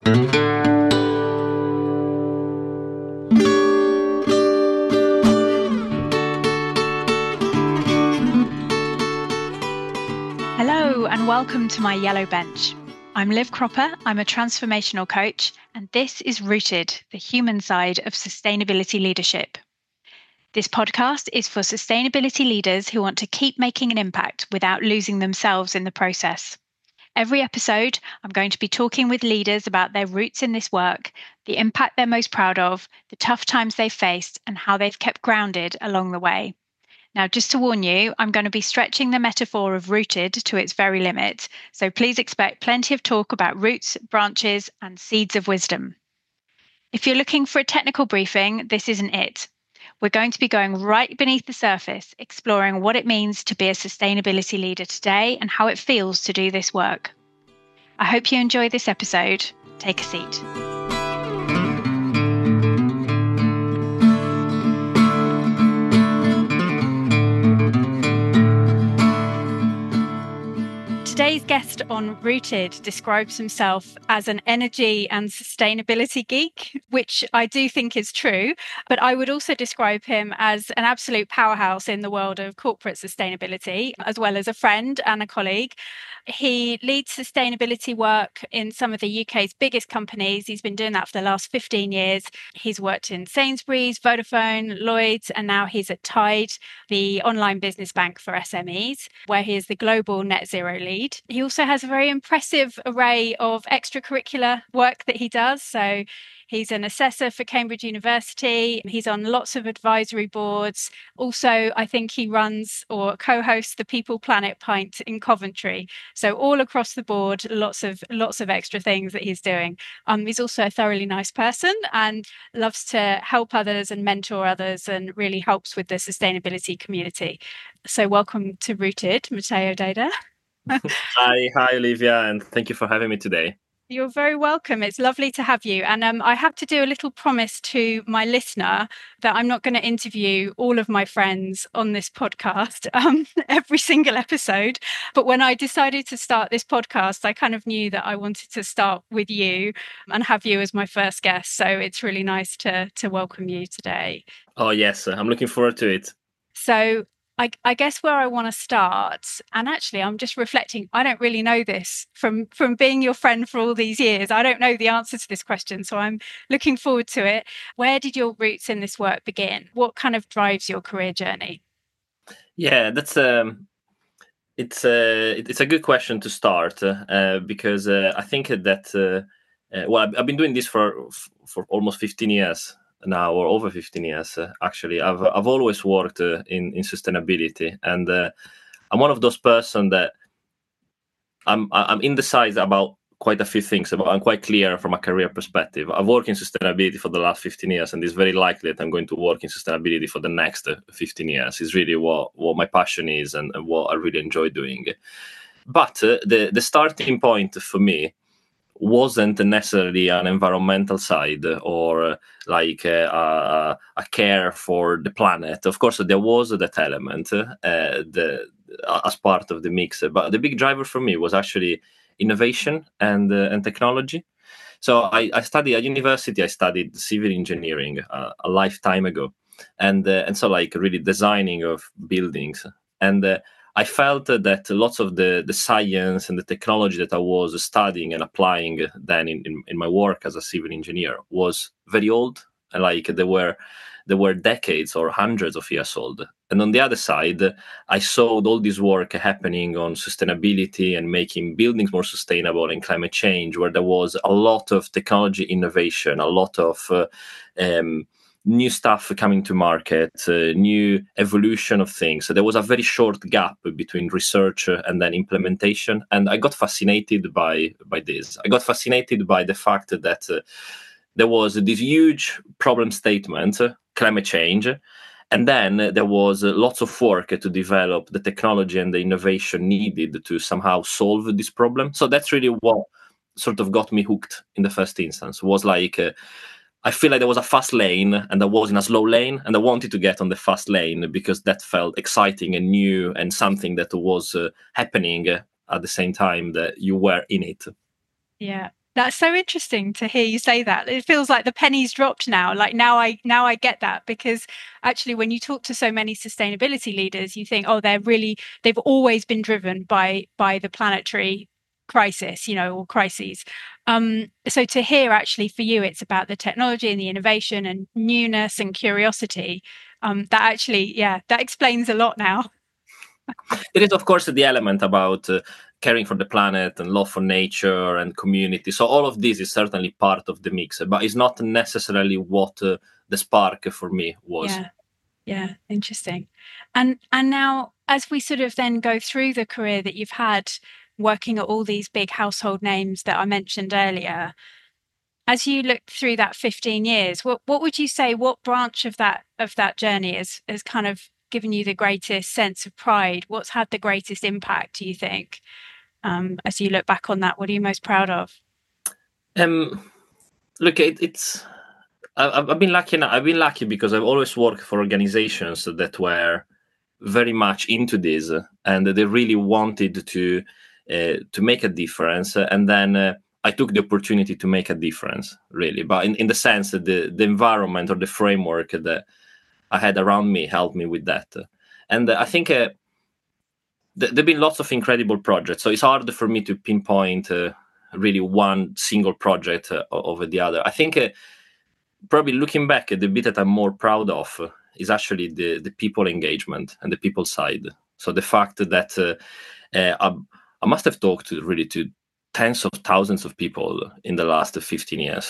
Hello and welcome to my Yellow Bench. I'm Liv Cropper, I'm a transformational coach, and this is Rooted, the human side of sustainability leadership. This podcast is for sustainability leaders who want to keep making an impact without losing themselves in the process. Every episode, I'm going to be talking with leaders about their roots in this work, the impact they're most proud of, the tough times they've faced, and how they've kept grounded along the way. Now, just to warn you, I'm going to be stretching the metaphor of rooted to its very limit, so please expect plenty of talk about roots, branches, and seeds of wisdom. If you're looking for a technical briefing, this isn't it. We're going to be going right beneath the surface, exploring what it means to be a sustainability leader today and how it feels to do this work. I hope you enjoy this episode. Take a seat. Today's guest on Rooted describes himself as an energy and sustainability geek, which I do think is true, but I would also describe him as an absolute powerhouse in the world of corporate sustainability, as well as a friend and a colleague. He leads sustainability work in some of the UK's biggest companies. He's been doing that for the last 15 years. He's worked in Sainsbury's, Vodafone, Lloyds, and now he's at Tide, the online business bank for SMEs, where he is the global net zero lead. He also has a very impressive array of extracurricular work that he does. So he's an assessor for Cambridge University. He's on lots of advisory boards. Also, I think he runs or co-hosts the People Planet Pint in Coventry. So all across the board, lots of extra things that he's doing. He's also a thoroughly nice person and loves to help others and mentor others and really helps with the sustainability community. So welcome to Rooted, Matteo Deda. Hi, Olivia, and thank you for having me today. You're very welcome. It's lovely to have you. And I have to do a little promise to my listener that I'm not going to interview all of my friends on this podcast every single episode. But when I decided to start this podcast, I kind of knew that I wanted to start with you and have you as my first guest. So it's really nice to welcome you today. Oh, yes. I'm looking forward to it. So I guess where I want to start, and actually I'm just reflecting, I don't really know this from being your friend for all these years. I don't know the answer to this question, so I'm looking forward to it. Where did your roots in this work begin? What kind of drives your career journey? Yeah, it's a good question to start because I think that I've been doing this for almost 15 years now, or over 15 years actually. I've always worked in sustainability, and I'm one of those person that I'm indecisive about quite a few things. I'm quite clear from a career perspective. I've worked in sustainability for the last 15 years, and it's very likely that I'm going to work in sustainability for the next 15 years. It's really what my passion is and what I really enjoy doing. But the starting point for me wasn't necessarily an environmental side or like a care for the planet. Of course, there was that element as part of the mix, but the big driver for me was actually innovation and technology. So I studied at university. I studied civil engineering a lifetime ago, and so like really designing of buildings. And I felt that lots of the science and the technology that I was studying and applying then in my work as a civil engineer was very old. Like they were decades or hundreds of years old. And on the other side, I saw all this work happening on sustainability and making buildings more sustainable and climate change, where there was a lot of technology innovation, a lot of new stuff coming to market, new evolution of things. So there was a very short gap between research and then implementation. And I got fascinated by this. I got fascinated by the fact that there was this huge problem statement, climate change, and then there was lots of work to develop the technology and the innovation needed to somehow solve this problem. So that's really what sort of got me hooked in the first instance. Was like I feel like there was a fast lane and I was in a slow lane, and I wanted to get on the fast lane because that felt exciting and new and something that was happening at the same time that you were in it. Yeah. That's so interesting to hear you say that. It feels like the penny's dropped now. Like now I get that, because actually when you talk to so many sustainability leaders, you think, oh, they've always been driven by the planetary crisis, or crises. So to hear actually for you, it's about the technology and the innovation and newness and curiosity. That actually, that explains a lot now. There is, of course, the element about caring for the planet and love for nature and community. So all of this is certainly part of the mix, but it's not necessarily what the spark for me was. Yeah, interesting. And now, as we sort of then go through the career that you've had, working at all these big household names that I mentioned earlier, as you look through that 15 years, what would you say? What branch of that journey has kind of given you the greatest sense of pride? What's had the greatest impact, do you think? As you look back on that, what are you most proud of? Look, it's I've been lucky. I've been lucky because I've always worked for organizations that were very much into this, and they really wanted to make a difference. And then I took the opportunity to make a difference, really. But in the sense that the environment or the framework that I had around me helped me with that. And I think there've been lots of incredible projects. So it's hard for me to pinpoint really one single project over the other. I think probably looking back, the bit that I'm more proud of is actually the people engagement and the people side. So the fact that I must have talked really to tens of thousands of people in the last 15 years,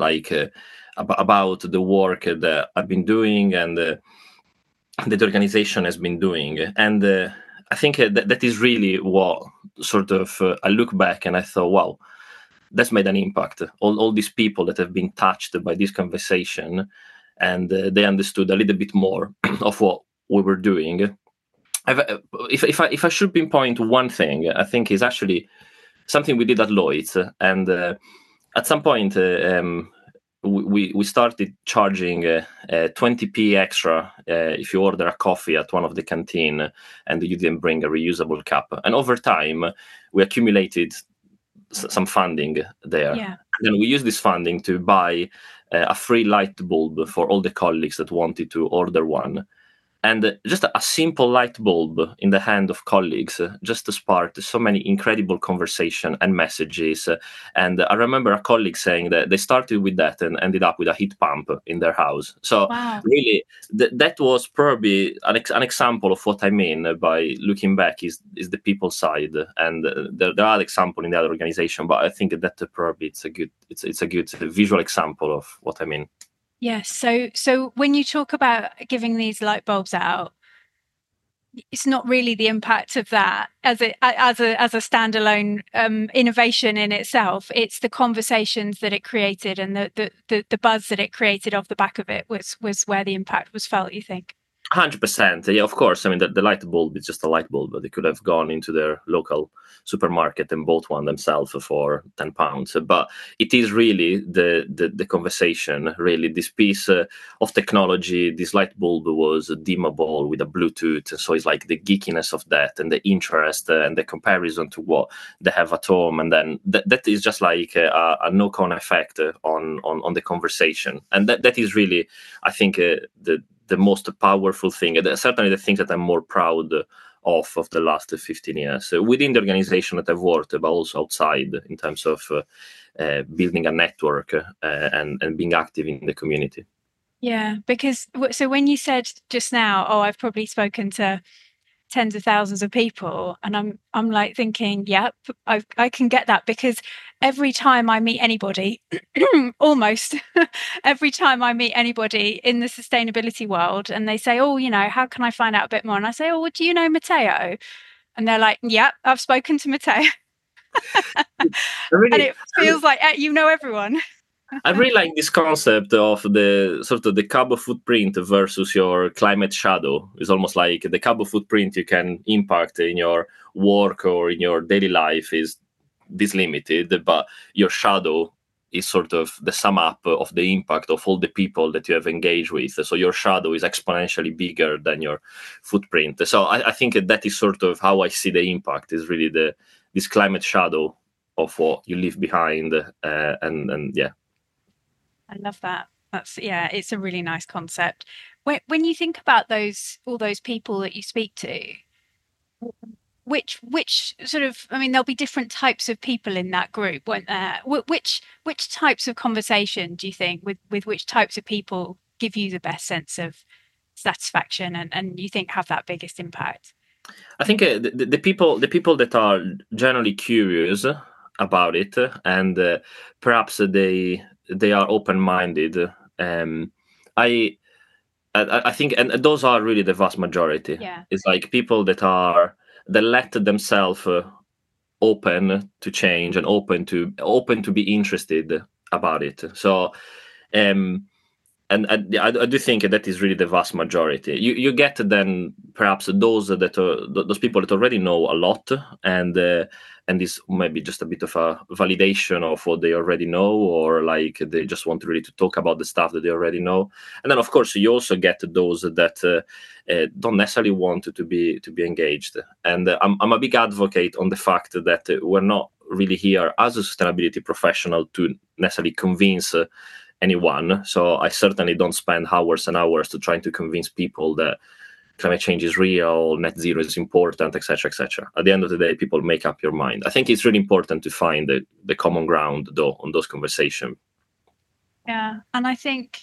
about the work that I've been doing and that the organization has been doing. And I think that is really what sort of I look back and I thought, wow, that's made an impact. All these people that have been touched by this conversation, and they understood a little bit more of what we were doing. If I should pinpoint one thing, I think is actually something we did at Lloyd's, and at some point we started charging 20p extra if you order a coffee at one of the canteen and you didn't bring a reusable cup. And over time, we accumulated some funding there. Yeah. And we used this funding to buy a free light bulb for all the colleagues that wanted to order one. And just a simple light bulb in the hand of colleagues just sparked so many incredible conversation and messages. And I remember a colleague saying that they started with that and ended up with a heat pump in their house. So wow. Really, that was probably an example of what I mean by looking back is the people side. And there are examples in the other organization, but I think that probably it's a good visual example of what I mean. Yes. So when you talk about giving these light bulbs out, it's not really the impact of that as a standalone innovation in itself. It's the conversations that it created and the buzz that it created off the back of it was where the impact was felt, you think? 100%. Yeah, of course. I mean, the light bulb is just a light bulb, but they could have gone into their local supermarket and bought one themselves for £10. But it is really the conversation, really. This piece of technology, this light bulb was dimmable with a Bluetooth. So it's like the geekiness of that and the interest and the comparison to what they have at home. And then that is just like a knock-on effect on the conversation. And that is really, I think, the most powerful thing, certainly the thing that I'm more proud of the last 15 years within the organization that I've worked, but also outside in terms of building a network and being active in the community. Yeah, because so when you said just now, oh, I've probably spoken to tens of thousands of people, and I'm like thinking, yep, I can get that, because every time I meet anybody, almost every time I meet anybody in the sustainability world, and they say, oh, how can I find out a bit more? And I say, oh, well, do you know Matteo? And they're like, yep, I've spoken to Matteo. And it feels like you know everyone. I really like this concept of the sort of the carbon footprint versus your climate shadow. It's almost like the carbon footprint you can impact in your work or in your daily life is this limited, but your shadow is sort of the sum up of the impact of all the people that you have engaged with. So your shadow is exponentially bigger than your footprint. So I think that is sort of how I see the impact, is really this climate shadow of what you leave behind. And yeah. I love that. It's a really nice concept. When you think about all those people that you speak to, which sort of, I mean, there'll be different types of people in that group, won't there? Which types of conversation do you think with which types of people give you the best sense of satisfaction and you think have that biggest impact? I think the people that are generally curious about it, and perhaps they are open-minded. I think, and those are really the vast majority. Yeah. It's like people that let themselves open to change and open to be interested about it. So, and I do think that is really the vast majority. You get then perhaps those people that already know a lot, and this maybe just a bit of a validation of what they already know, or like they just want really to talk about the stuff that they already know. And then of course you also get those that don't necessarily want to be engaged. And I'm a big advocate on the fact that we're not really here as a sustainability professional to necessarily convince anyone. So I certainly don't spend hours and hours to trying to convince people that climate change is real, net zero is important, etc., etc. At the end of the day, people make up your mind. I think it's really important to find the common ground, though, on those conversations. Yeah, and I think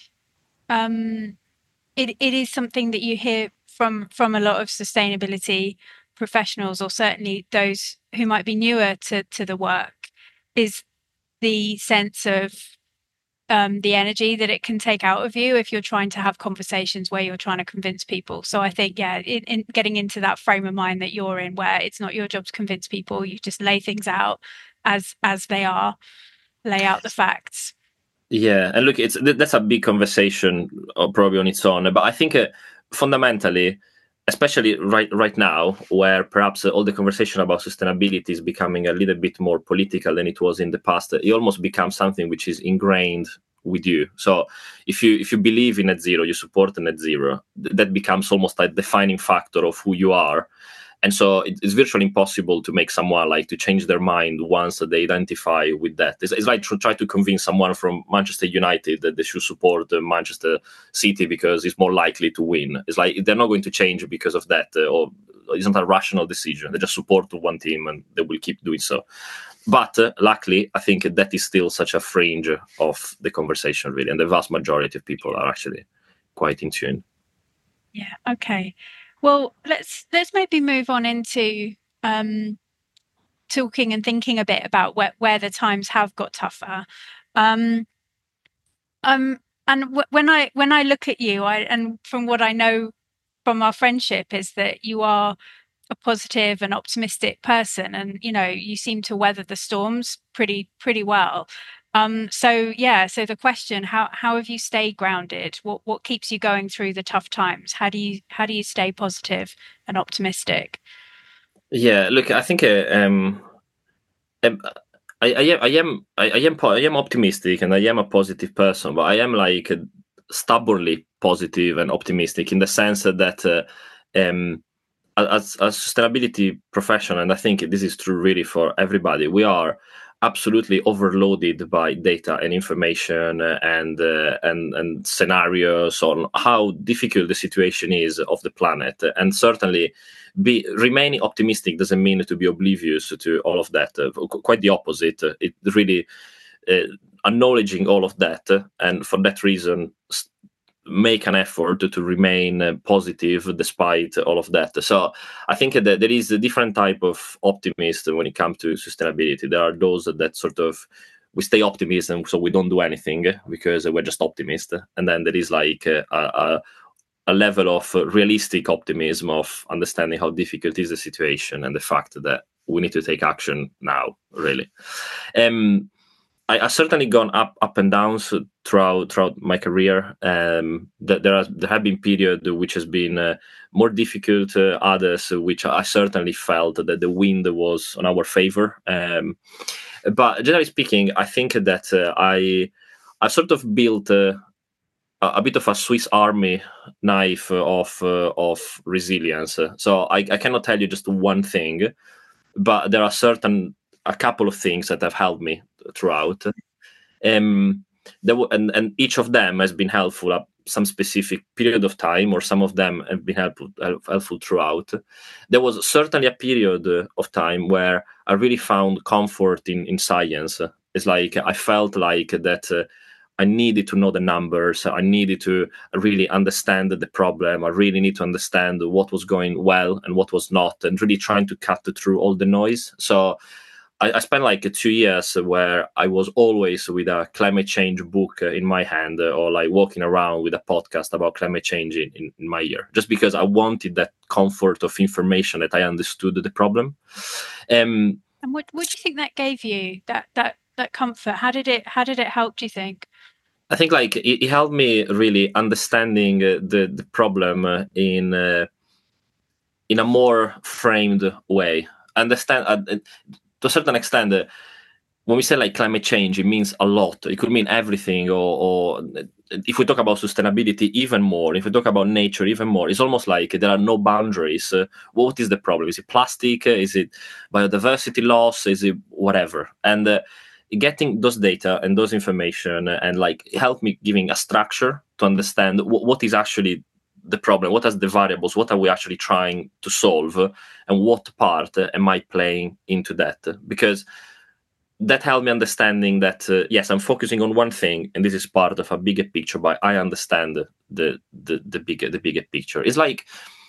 it is something that you hear from a lot of sustainability professionals, or certainly those who might be newer to the work, is the sense of the energy that it can take out of you if you're trying to have conversations where you're trying to convince people. So I think, yeah, in getting into that frame of mind that you're in, where it's not your job to convince people, you just lay things out as they are, lay out the facts. Yeah, and look, that's a big conversation, probably on its own. But I think fundamentally, especially right now, where perhaps all the conversation about sustainability is becoming a little bit more political than it was in the past, it almost becomes something which is ingrained with you. So if you believe in net zero, you support net zero, that becomes almost a defining factor of who you are. And so it's virtually impossible to make someone like to change their mind once they identify with that. It's like try to convince someone from Manchester United that they should support Manchester City because it's more likely to win. It's like they're not going to change because of that, or it's not a rational decision. They just support one team and they will keep doing so. But luckily, I think that is still such a fringe of the conversation, really, and the vast majority of people are actually quite in tune. Yeah. Okay. Well, let's maybe move on into talking and thinking a bit about where the times have got tougher. And when I look at you, and from what I know from our friendship, is that you are a positive and optimistic person, and you seem to weather the storms pretty well. So the question, how have you stayed grounded? What keeps you going through the tough times? How do you stay positive and optimistic? Yeah, look, I think I am optimistic and I am a positive person, but I am like stubbornly positive and optimistic in the sense that as a sustainability professional, and I think this is true really for everybody, we are absolutely overloaded by data and information and scenarios on how difficult the situation is of the planet. And certainly remaining optimistic doesn't mean to be oblivious to all of that. Quite the opposite. It really acknowledging all of that, and for that reason make an effort to remain positive despite all of that. So I think that there is a different type of optimist when it comes to sustainability. There are those that sort of we stay optimism, so we don't do anything because we're just optimists. And then there is like a level of realistic optimism of understanding how difficult is the situation and the fact that we need to take action now, really. I've certainly gone up and down throughout my career. There have been periods which has been more difficult, others which I certainly felt that the wind was on our favor. But generally speaking, I think that I sort of built a bit of a Swiss Army knife of resilience. So I cannot tell you just one thing, but there are certain a couple of things that have helped me throughout. And each of them has been helpful at some specific period of time, or some of them have been helpful throughout. There was certainly a period of time where I really found comfort in science. It's like I felt like that I needed to know the numbers. I needed to really understand the problem. I really need to understand what was going well and what was not, and really trying to cut through all the noise. So I spent like 2 years where I was always with a climate change book in my hand, or like walking around with a podcast about climate change in my ear, just because I wanted that comfort of information that I understood the problem. And what do you think that gave you? That comfort? How did it help, do you think? I think like it helped me really understanding the problem in a more framed way. Understand to a certain extent. When we say like climate change, it means a lot. It could mean everything, or if we talk about sustainability, even more. If we talk about nature, even more. It's almost like there are no boundaries. What is the problem? Is it plastic? Is it biodiversity loss? Is it whatever? And getting those data and those information and like help me giving a structure to understand what is actually the problem, what are the variables, what are we actually trying to solve, and what part am I playing into that? Because that helped me understanding that yes, I'm focusing on one thing, and this is part of a bigger picture. But I understand the bigger picture. It's like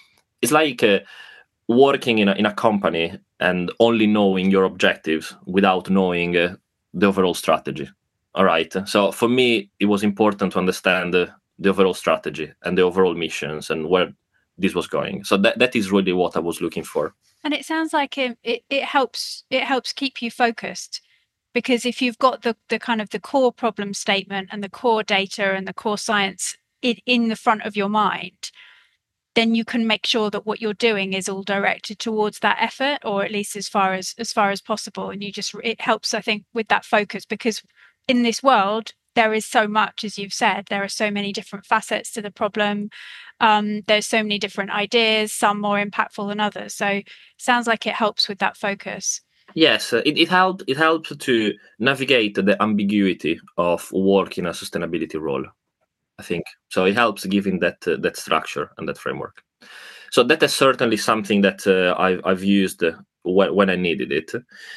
working in a company and only knowing your objectives without knowing the overall strategy. All right. So for me, it was important to understand the overall strategy and the overall missions and where this was going. So that is really what I was looking for. And it sounds like it helps keep you focused, because if you've got the kind of the core problem statement and the core data and the core science in the front of your mind, then you can make sure that what you're doing is all directed towards that effort, or at least as far as possible. And it helps, I think, with that focus, because in this world there is so much, as you've said, there are so many different facets to the problem. There's so many different ideas, some more impactful than others. So it sounds like it helps with that focus. Yes, it helped. It helps to navigate the ambiguity of work in a sustainability role, I think. So it helps giving that structure and that framework. So that is certainly something that I've used when I needed it.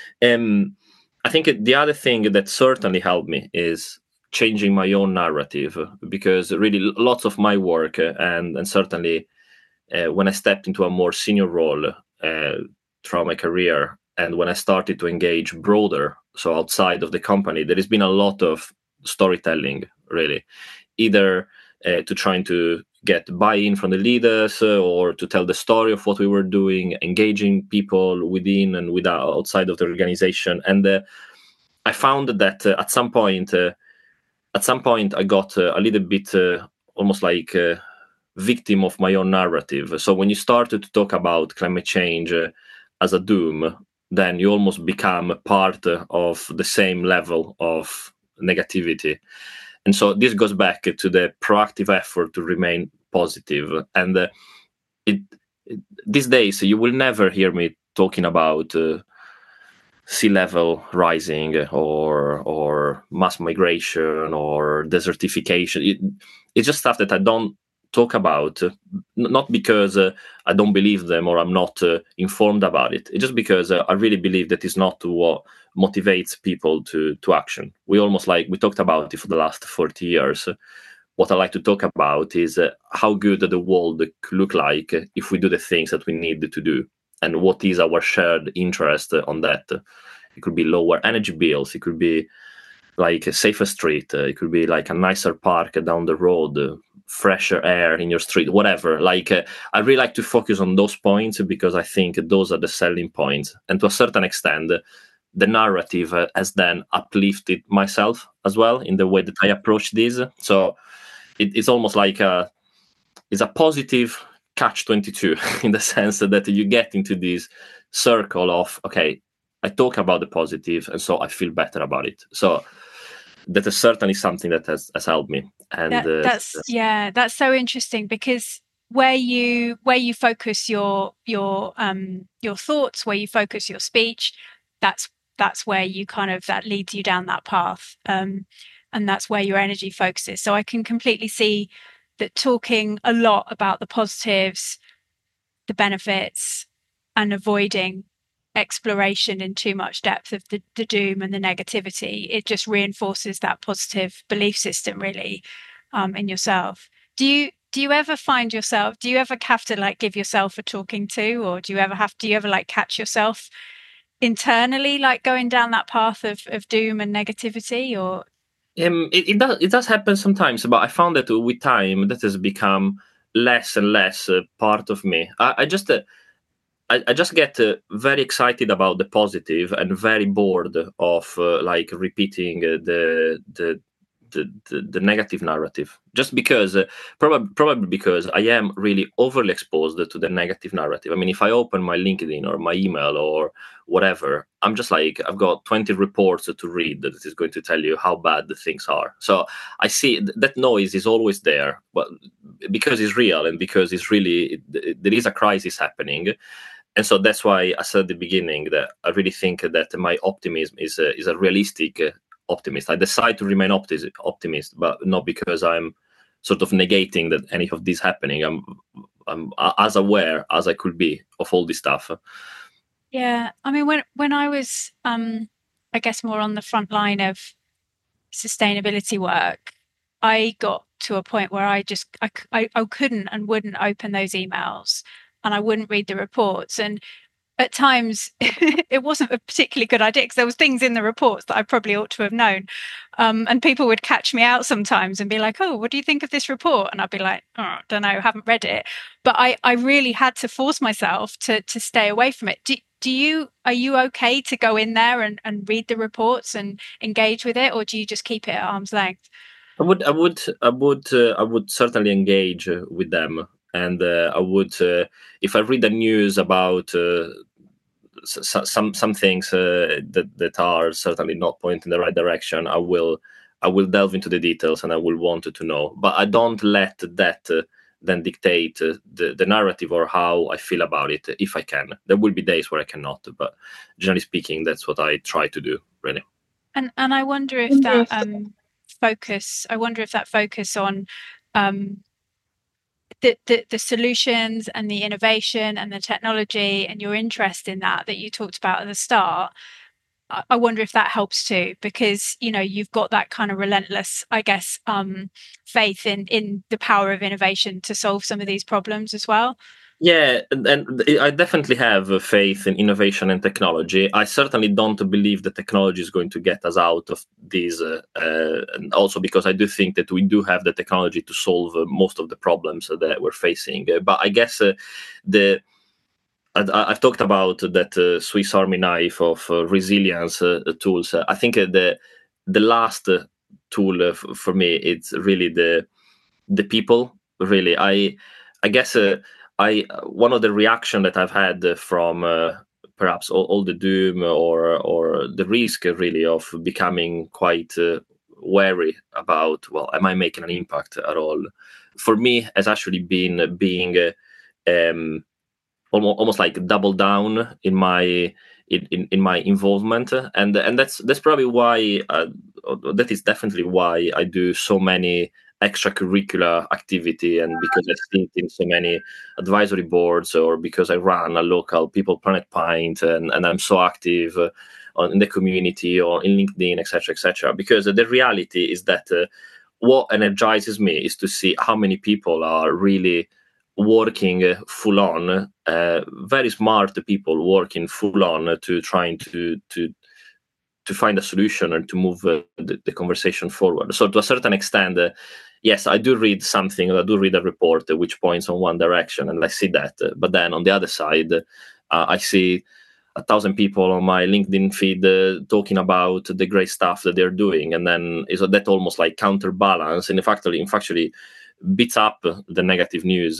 I think the other thing that certainly helped me is changing my own narrative, because really lots of my work and certainly when I stepped into a more senior role throughout my career, and when I started to engage broader, so outside of the company, there has been a lot of storytelling, really, either to trying to get buy-in from the leaders or to tell the story of what we were doing, engaging people within and outside of the organization. And I found that at some point I got a little bit almost like victim of my own narrative. So when you started to talk about climate change as a doom, then you almost become part of the same level of negativity. And so this goes back to the proactive effort to remain positive. And these days, you will never hear me talking about sea level rising or mass migration or desertification. It's just stuff that I don't talk about, not because I don't believe them or I'm not informed about it. It's just because I really believe that is not what motivates people to action. We talked about it for the last 40 years. What I like to talk about is how good the world could look like if we do the things that we need to do, and what is our shared interest on that. It could be lower energy bills. It could be like a safer street. It could be like a nicer park down the road, fresher air in your street, whatever. I really like to focus on those points because I think those are the selling points. And to a certain extent, the narrative has then uplifted myself as well in the way that I approach this. So it's almost like it's a positive catch-22 in the sense that you get into this circle of, okay, I talk about the positive, and so I feel better about it. So that is certainly something that has helped me. And that's so interesting, because where you focus your thoughts, where you focus your speech, that's that's where you that leads you down that path. And that's where your energy focuses. So I can completely see that talking a lot about the positives, the benefits, and avoiding exploration in too much depth of the doom and the negativity, it just reinforces that positive belief system really in yourself. Do you ever find yourself, do you ever have to give yourself a talking to, or do you ever catch yourself internally going down that path of doom and negativity? Or it does happen sometimes, but I found that with time that has become less and less part of me. I just get very excited about the positive and very bored of repeating the negative narrative, just because probably because I am really overly exposed to the negative narrative. I mean, if I open my LinkedIn or my email or whatever, I'm just I've got 20 reports to read that is going to tell you how bad the things are. So I see that noise is always there, but because it's real and because it's really there is a crisis happening. And so that's why I said at the beginning that I really think that my optimism is a realistic optimist. I decide to remain optimist, but not because I'm sort of negating that any of this happening. I'm as aware as I could be of all this stuff. Yeah, I mean, when I was, I guess, more on the front line of sustainability work, I got to a point where I couldn't and wouldn't open those emails, and I wouldn't read the reports. And at times it wasn't a particularly good idea, because there was things in the reports that I probably ought to have known. And people would catch me out sometimes and be like, oh, what do you think of this report? And I'd be like, oh, I don't know, haven't read it. But I really had to force myself to stay away from it. Are you okay to go in there and read the reports and engage with it, or do you just keep it at arm's length? I would certainly engage with them, and I would, if I read the news about some things that are certainly not pointing in the right direction, I will delve into the details and I will want to know. But I don't let that then dictate the narrative or how I feel about it. If I can, there will be days where I cannot, but generally speaking, that's what I try to do, really. And I wonder if that focus on um, the solutions and the innovation and the technology and your interest in that you talked about at the start, I wonder if that helps too, because you've got that kind of relentless, I guess, faith in the power of innovation to solve some of these problems as well. Yeah, and I definitely have faith in innovation and technology. I certainly don't believe that technology is going to get us out of these, and also because I do think that we do have the technology to solve most of the problems that we're facing. But I guess the I've talked about that Swiss Army knife of resilience tools. I think the last tool for me, it's really the people. Really, I guess I one of the reaction that I've had from perhaps all the doom or the risk really of becoming quite wary about, well, am I making an impact at all? For me, has actually been being um, almost like double down in my involvement, and that's probably why that is definitely why I do so many extracurricular activity, and because I sit in so many advisory boards, or because I run a local People Planet Pint, and I'm so active in the community or in LinkedIn, etc., because the reality is that what energizes me is to see how many people are really working full on, very smart people working full on to trying to find a solution and to move the conversation forward. So to a certain extent, yes, I do read something, I do read a report which points on one direction, and I see that. But then on the other side, I see 1,000 people on my LinkedIn feed talking about the great stuff that they're doing, and then is that almost like counterbalance, and in fact, beats up the negative news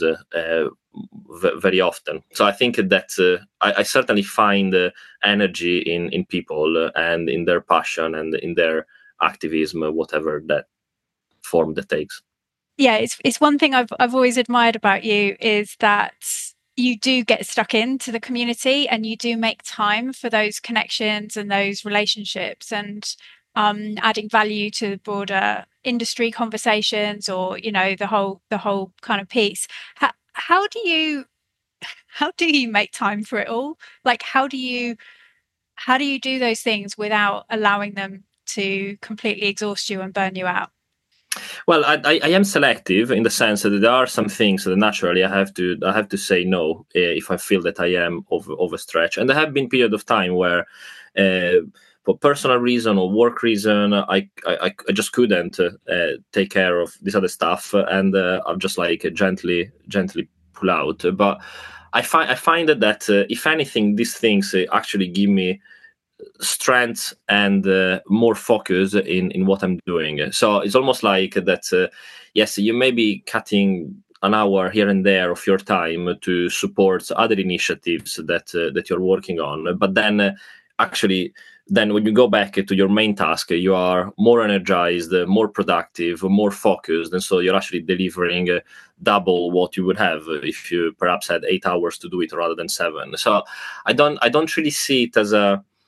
very often. So I think that I certainly find energy in people and in their passion and in their activism, whatever that form that takes. Yeah, it's one thing I've always admired about you, is that you do get stuck into the community and you do make time for those connections and those relationships, and adding value to the broader industry conversations, or the whole kind of piece. How do you make time for it all? Like, how do you do those things without allowing them to completely exhaust you and burn you out? Well, I am selective in the sense that there are some things that naturally I have to say no if I feel that I am overstretched. And there have been periods of time where, for personal reason or work reason, I just couldn't take care of this other stuff, and I'm just like gently pull out. But I find that if anything, these things actually give me strength and more focus in what I'm doing. So it's almost like that. Yes, you may be cutting an hour here and there of your time to support other initiatives that you're working on, but then actually. Then, when you go back to your main task, you are more energized, more productive, more focused, and so you're actually delivering double what you would have if you perhaps had 8 hours to do it rather than 7. So, I don't really see it as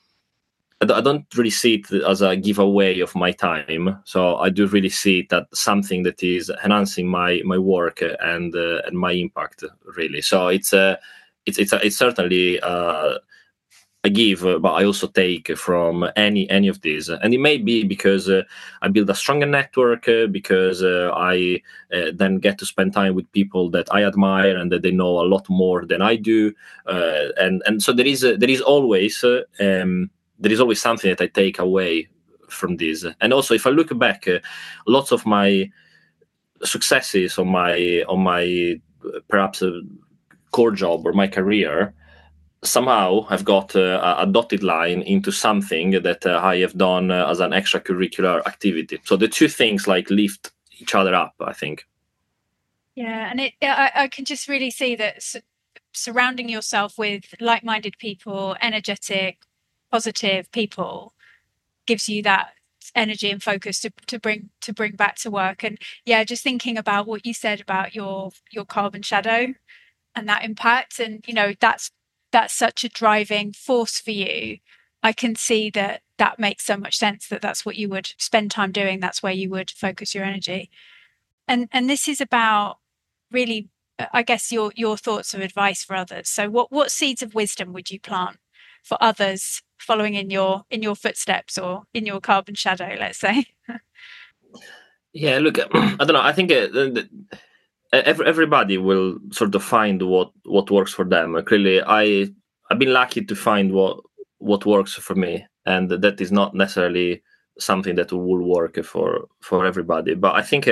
I don't really see it as a giveaway of my time. So I do really see it as something that is enhancing my work and my impact, really. So it's certainly I give, but I also take from any of these. And it may be because I build a stronger network, because I then get to spend time with people that I admire and that they know a lot more than I do. And so there is always something that I take away from this. And also, if I look back, lots of my successes on my perhaps core job or my career, somehow I've got a dotted line into something that I have done as an extracurricular activity. So the two things like lift each other up, I think. Yeah, and I can just really see that surrounding yourself with like-minded people, energetic, positive people, gives you that energy and focus to bring back to work. And yeah, just thinking about what you said about your carbon shadow and that impact, and that's such a driving force for you. I can see that makes so much sense, that's what you would spend time doing, that's where you would focus your energy. And this is about, really, I guess, your thoughts of advice for others. So what seeds of wisdom would you plant for others following in your footsteps, or in your carbon shadow, let's say? Yeah, look, I don't know. I think everybody will sort of find what works for them. Clearly, I've been lucky to find what works for me, and that is not necessarily something that will work for everybody. But I think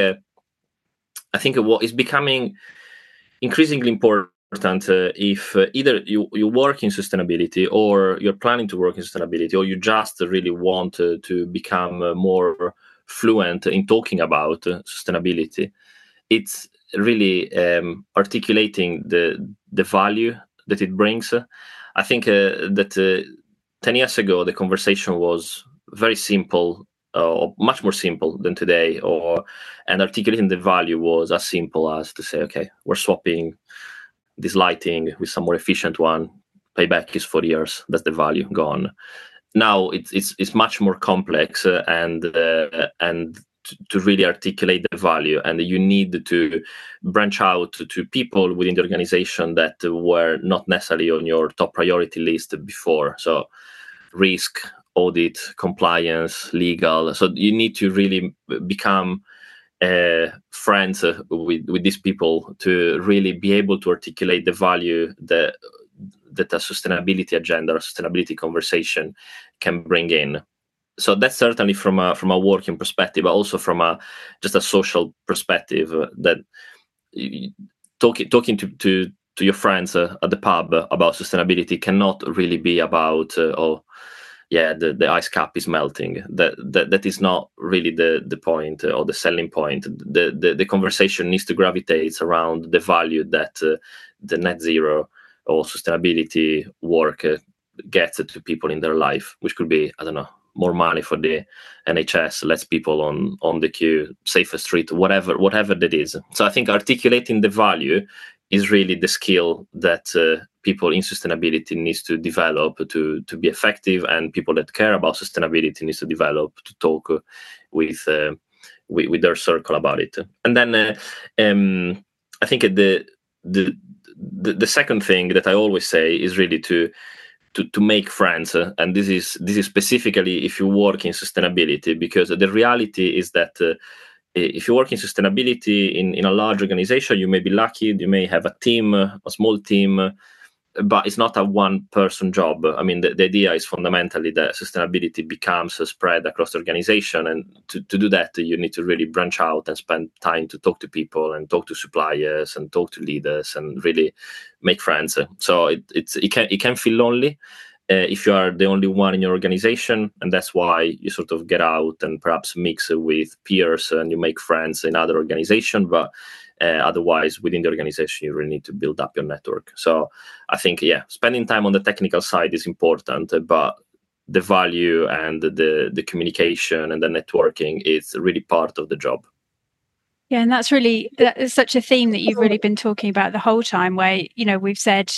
what is becoming increasingly important, if either you work in sustainability, or you're planning to work in sustainability, or you just really want to become more fluent in talking about sustainability, it's really articulating the value that it brings. I think that 10 years ago, the conversation was very simple, or much more simple than today, and articulating the value was as simple as to say, okay, we're swapping this lighting with some more efficient one. Payback is 4 years. That's the value gone. Now it's much more complex, and to really articulate the value, and you need to branch out to people within the organization that were not necessarily on your top priority list before. So risk, audit, compliance, legal. So you need to really become friends with these people to really be able to articulate the value that a sustainability agenda or sustainability conversation can bring in. So that's certainly from a working perspective, but also from just a social perspective, that talking to your friends at the pub about sustainability cannot really be about the ice cap is melting. That is not really the point, or the selling point. The conversation needs to gravitate around the value that the net zero or sustainability work gets to people in their life, which could be, I don't know, more money for the NHS, less people on the queue, safer street, whatever that is. So I think articulating the value is really the skill that people in sustainability needs to develop to be effective, and people that care about sustainability needs to develop to talk with their circle about it. And then I think the second thing that I always say is really to make friends, and this is specifically if you work in sustainability, because the reality is that if you work in sustainability in a large organization, you may be lucky, you may have a team, a small team, but it's not a one person job. I mean, the idea is fundamentally that sustainability becomes spread across the organization, and to do that you need to really branch out and spend time to talk to people and talk to suppliers and talk to leaders and really make friends. So it can feel lonely if you are the only one in your organization, and that's why you sort of get out and perhaps mix with peers and you make friends in other organizations. But otherwise, within the organization, you really need to build up your network. So I think, spending time on the technical side is important, but the value and the communication and the networking is really part of the job. Yeah, and that is such a theme that you've really been talking about the whole time, where, we've said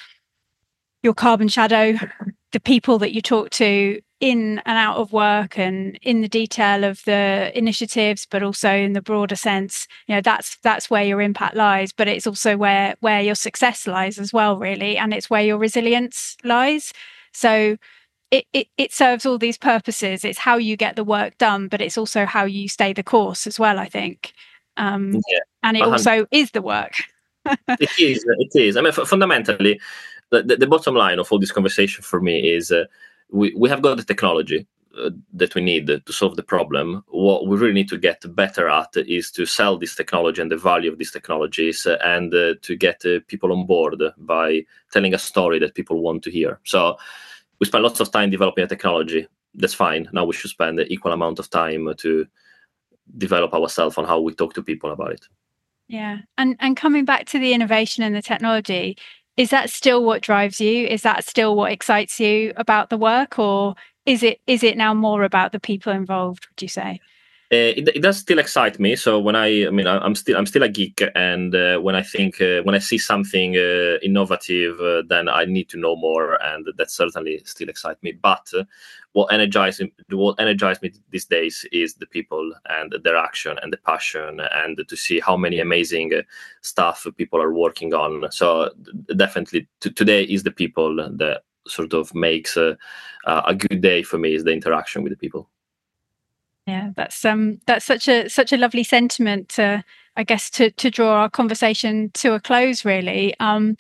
your carbon shadow, the people that you talk to in and out of work and in the detail of the initiatives, but also in the broader sense, that's where your impact lies, but it's also where your success lies as well, really. And it's where your resilience lies. So it serves all these purposes. It's how you get the work done, but it's also how you stay the course as well, I think. And it also is the work. It is. I mean, fundamentally, the bottom line of all this conversation for me is we have got the technology that we need to solve the problem. What we really need to get better at is to sell this technology and the value of these technologies, and to get people on board by telling a story that people want to hear. So we spend lots of time developing a technology. That's fine. Now we should spend the equal amount of time to develop ourselves on how we talk to people about it. Yeah. And coming back to the innovation and the technology, is that still what drives you? Is that still what excites you about the work, or is it now more about the people involved, would you say? It does still excite me. So I'm still a geek, and when I see something innovative, then I need to know more, and that certainly still excites me. But what energizes me these days is the people and their action and the passion, and to see how many amazing stuff people are working on. So definitely today is the people that sort of makes a good day for me, is the interaction with the people. Yeah, that's such a lovely sentiment to, I guess, to draw our conversation to a close, really.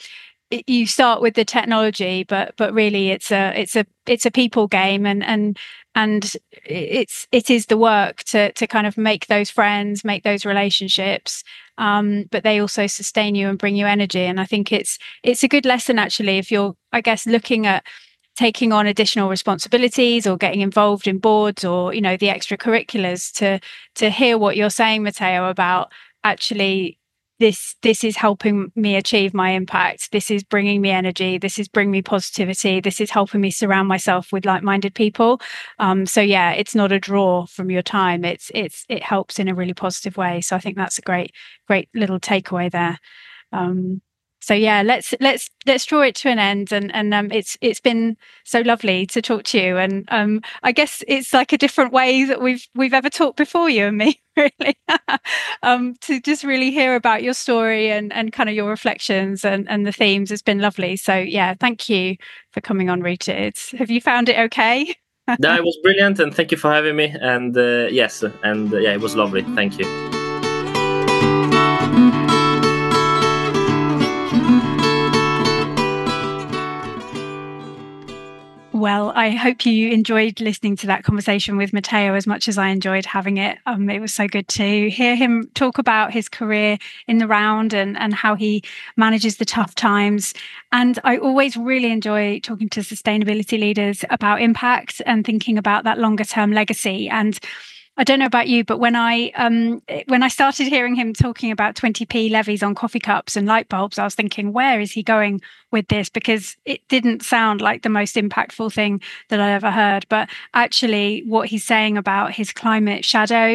You start with the technology, but really it's a people game, and it is the work to kind of make those friends, make those relationships, but they also sustain you and bring you energy. And I think it's a good lesson, actually, if you're, I guess, looking at taking on additional responsibilities or getting involved in boards or, the extracurriculars, to hear what you're saying, Matteo, about actually this is helping me achieve my impact. This is bringing me energy. This is bringing me positivity. This is helping me surround myself with like-minded people. So yeah, it's not a draw from your time. It helps in a really positive way. So I think that's a great little takeaway there. So yeah, let's draw it to an end, and it's been so lovely to talk to you, and I guess it's like a different way that we've ever talked before, you and me, really, to just really hear about your story and kind of your reflections and the themes has been lovely. So yeah, thank you for coming on Rooted. Have you found it okay? No, it was brilliant, and thank you for having me. And yes, and yeah, it was lovely. Thank you. Well, I hope you enjoyed listening to that conversation with Matteo as much as I enjoyed having it. It was so good to hear him talk about his career in the round and how he manages the tough times. And I always really enjoy talking to sustainability leaders about impact and thinking about that longer term legacy. And I don't know about you, but when I started hearing him talking about 20p levies on coffee cups and light bulbs, I was thinking, where is he going with this? Because it didn't sound like the most impactful thing that I ever heard. But actually, what he's saying about his climate shadow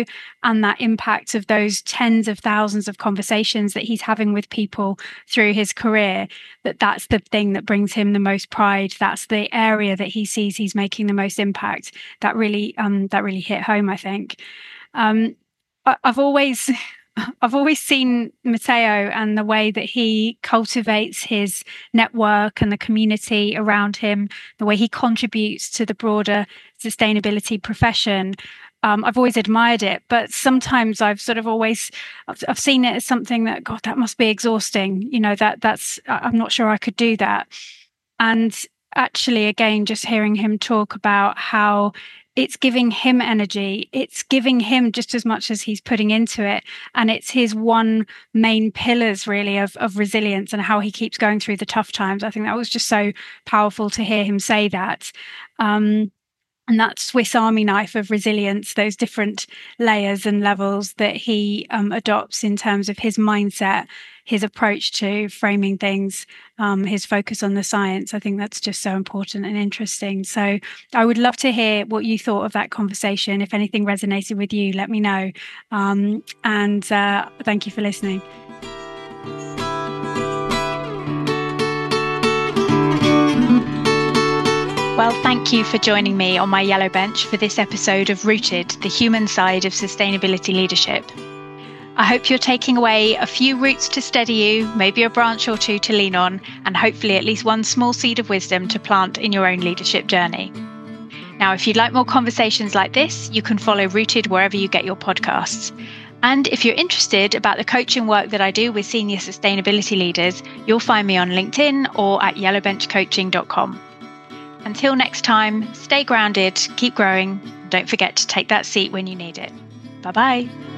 and that impact of those tens of thousands of conversations that he's having with people through his career, that's the thing that brings him the most pride. That's the area that he sees he's making the most impact. That really hit home, I think. I've always seen Matteo and the way that he cultivates his network and the community around him, the way he contributes to the broader sustainability profession. I've always admired it, but sometimes I've seen it as something that, God, that must be exhausting. I'm not sure I could do that. And actually, again, just hearing him talk about how it's giving him energy. It's giving him just as much as he's putting into it. And it's his one main pillars, really, of resilience and how he keeps going through the tough times. I think that was just so powerful to hear him say that. And that Swiss Army knife of resilience, those different layers and levels that he adopts in terms of his mindset, his approach to framing things, his focus on the science. I think that's just so important and interesting. So I would love to hear what you thought of that conversation. If anything resonated with you, let me know. And thank you for listening. Well, thank you for joining me on my yellow bench for this episode of Rooted, the human side of sustainability leadership. I hope you're taking away a few roots to steady you, maybe a branch or two to lean on, and hopefully at least one small seed of wisdom to plant in your own leadership journey. Now, if you'd like more conversations like this, you can follow Rooted wherever you get your podcasts. And if you're interested about the coaching work that I do with senior sustainability leaders, you'll find me on LinkedIn or at yellowbenchcoaching.com. Until next time, stay grounded, keep growing, and don't forget to take that seat when you need it. Bye-bye.